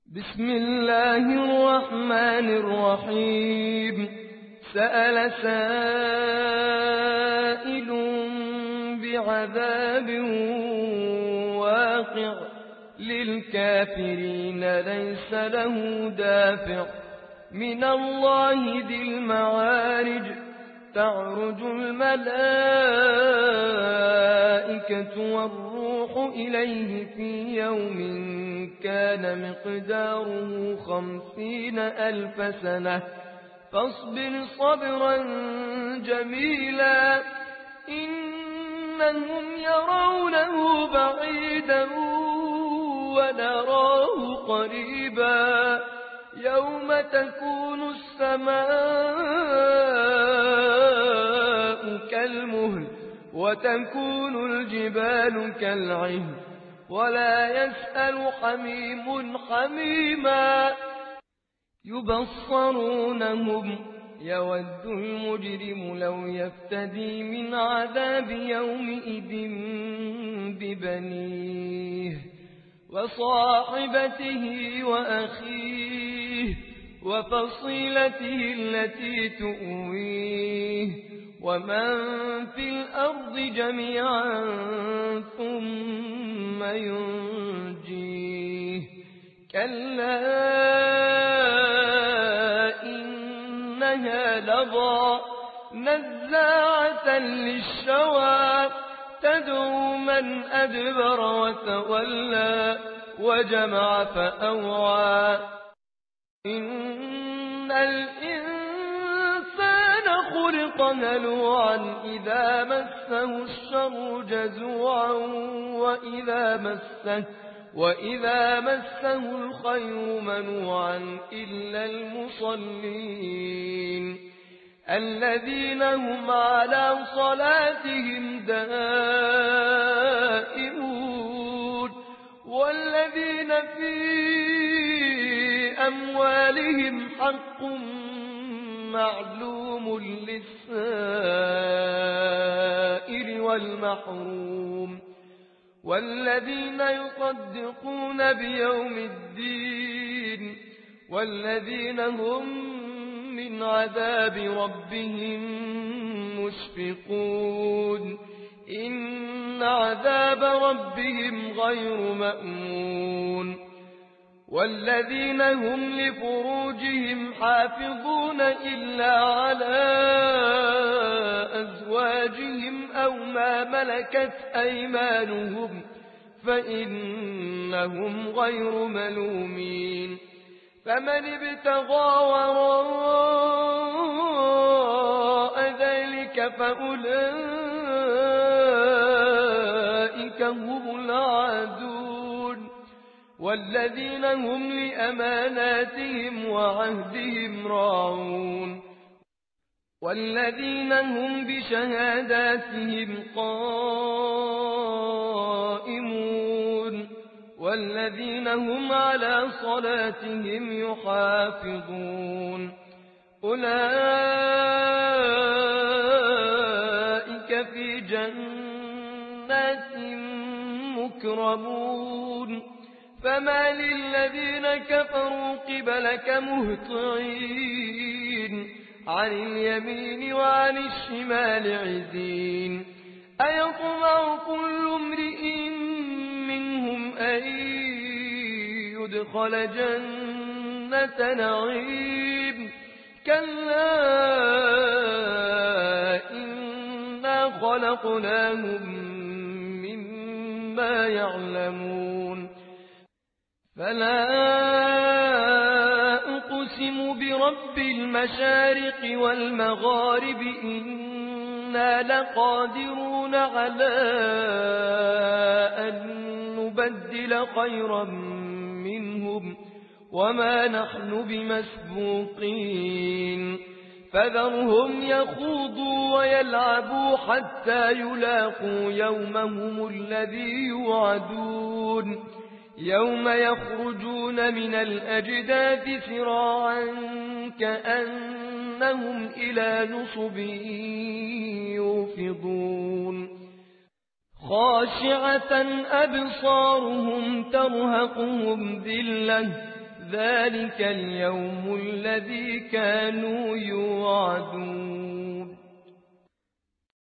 بسم الله الرحمن الرحيم. سأل سائل بعذاب واقع للكافرين ليس له دافع من الله ذي المعارج. تعرج الملائكة والروح إليه في يوم كان مقداره 50,000 سنة فاصبر صبرا جميلا إنهم يرونه بعيدا ونراه قريبا يوم تكون السماء كالمهل وتكون الجبال كالعهن ولا يسأل حميم حميما يبصرونهم يود المجرم لو يفتدي من عذاب يومئذ ببنيه وصاحبته وأخيه وفصيلته التي تؤويه ومن في الأرض جميعا ثم ينجيه كلا إنها لظى نزاعة للشوى تدعو من أدبر وتولى وجمع فأوعى إن الإنسان خلق هلوعا إذا مسه الشر جزوعا وإذا مسه الخير منوعا إلا المصلين الذين هم على صلاتهم دائمون والذين في أموالهم حق معلوم للسائل والمحروم والذين يصدقون بيوم الدين والذين هم من عذاب ربهم مشفقون إن عذاب ربهم غير مأمون والذين هم لفروجهم حافظون إلا على أزواجهم أو ما ملكت أيمانهم فإنهم غير ملومين فمن ابتغى وراء ذلك فأولئك هم العادون والذين هم لأماناتهم وعهدهم راعون والذين هم بشهاداتهم قائمون والذين هم على صلاتهم يحافظون أولئك في جنات مكرمون فما للذين كفروا قبلك مهطعين عن اليمين وعن الشمال عزين أيطمع كل امرئ منهم أن يدخل جنة نعيم كلا إنا خلقناهم مما يعلمون فلا أقسم برب المشارق والمغارب إنا لقادرون على أن نبدل خيرا منهم وما نحن بمسبوقين فذرهم يخوضوا ويلعبوا حتى يلاقوا يومهم الذي يوعدون يوم يخرجون من الأجداث سراعا كأنهم إلى نصب يوفضون خاشعة أبصارهم ترهقهم ذلة ذلك اليوم الذي كانوا يوعدون.